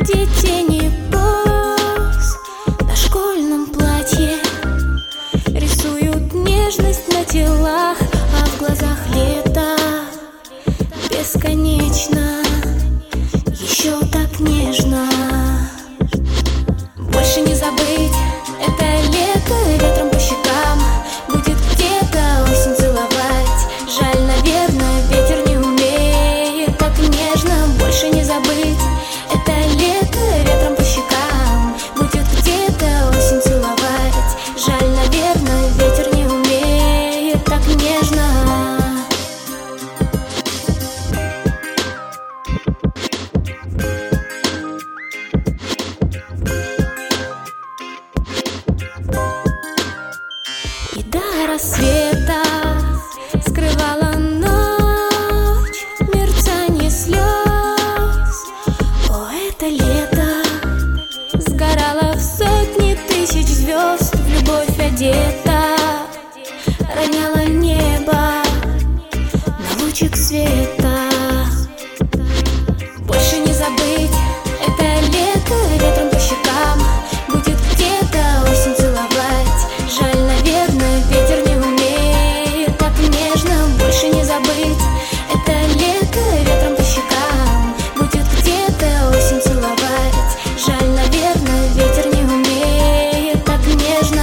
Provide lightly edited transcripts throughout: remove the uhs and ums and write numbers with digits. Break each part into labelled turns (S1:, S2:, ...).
S1: где тени поз на школьном платье рисуют нежность на телах, а в глазах лето бесконечно, еще так нежно. Больше не забыть это лето, ветром по щекам будет где-то осень целовать. Жаль, наверное, ветер не умеет так нежно. Больше не забыть это лето, ветром по щекам будет где-то осень целовать. Жаль, наверное, ветер не умеет так нежно. И до рассвета скрывала ночь мерцание слез. О, это лето сгорало в сотни тысяч звезд, в любовь одета, роняла небо на лучик света. Больше не забыть это лето, ветром по щекам будет где-то осень целовать. Жаль, наверное, ветер не умеет так нежно. Больше не забыть это лето, ветром по щекам будет где-то осень целовать. Жаль, наверное, ветер не умеет так нежно.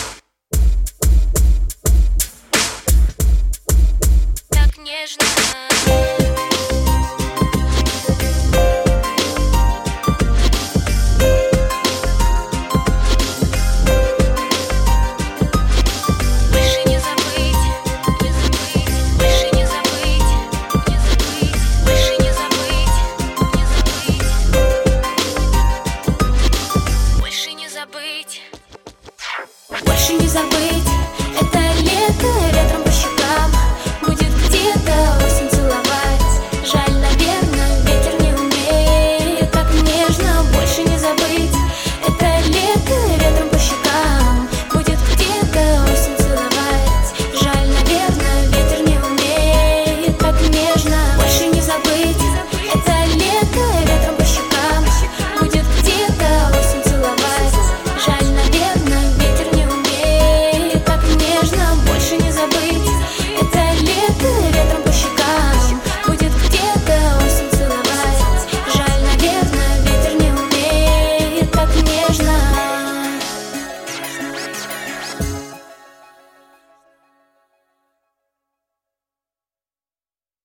S1: Так нежно.